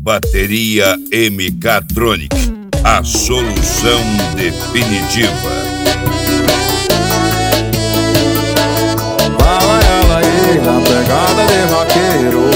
Bateria MK-Tronic, a solução definitiva. Fala ela aí, na pegada de vaqueiro.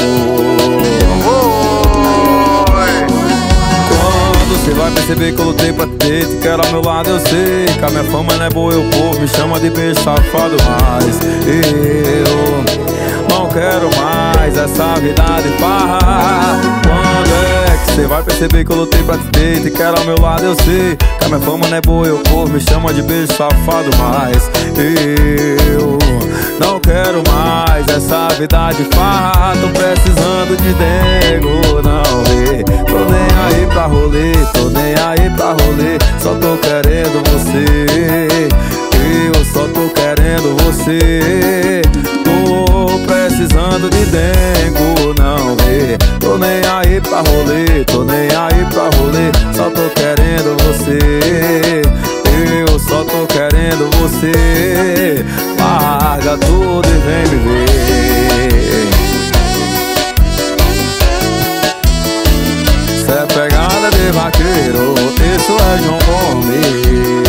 Quando você vai perceber que eu lutei pra ter, te quero ao meu lado, eu sei que a minha fama não é boa, o povo me chama de beijo safado, mas eu não quero mais essa vida de farra. Quando é que você vai perceber que eu lutei pra te ter, te quero ao meu lado, eu sei que a minha fama não é boa, o povo me chama de beijo safado, mas eu não quero mais essa vida de farra. Tô precisando de dengo, não vê. Tô nem aí pra rolê, tô nem aí pra rolê. Só tô querendo você, eu só tô querendo você. Tô precisando de dengo, não vê. Tô nem aí pra rolê, tô nem aí pra rolê. Só tô querendo você, eu só tô querendo você. Larga tudo e vem me ver. Cê é pegada de vaqueiro, isso é João Gomes.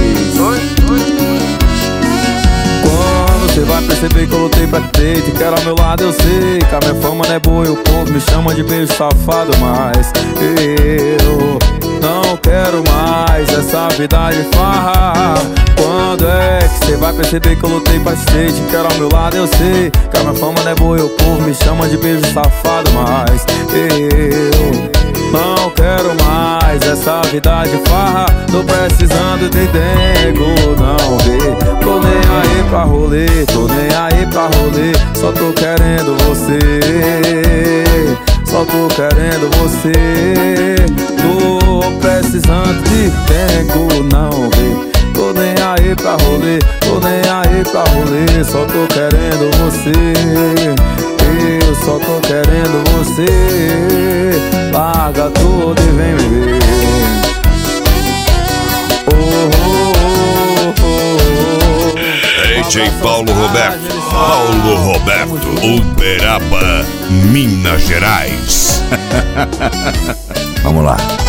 Quando cê vai perceber que eu lutei pra ter, te quero ao meu lado, eu sei que a minha fama não é boa e o povo me chama de beijo safado, mas eu não quero mais essa vida de farra. Quando é que cê vai perceber que eu lutei pra ter, te quero ao meu lado, eu sei que a minha fama não é boa e o povo me chama de beijo safado, mas eu não quero mais essa vida de farra. Tô precisando de dengo, não vê. Tô nem aí pra rolê, tô nem aí pra rolê. Só tô querendo você, só tô querendo você. Tô precisando de dengo, não vê. Tô nem aí pra rolê, tô nem aí pra rolê. Só tô querendo você, eu só tô querendo você. Larga tudo e vem me ver. DJ Paulo Roberto, Uberaba, Minas Gerais. Vamos lá.